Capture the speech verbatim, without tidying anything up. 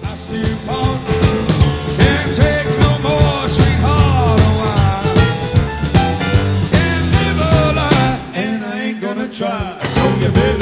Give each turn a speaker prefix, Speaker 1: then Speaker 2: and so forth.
Speaker 1: I see you part. Can't take no more, sweetheart. Oh, I can't live a lie, and I ain't gonna try. So you better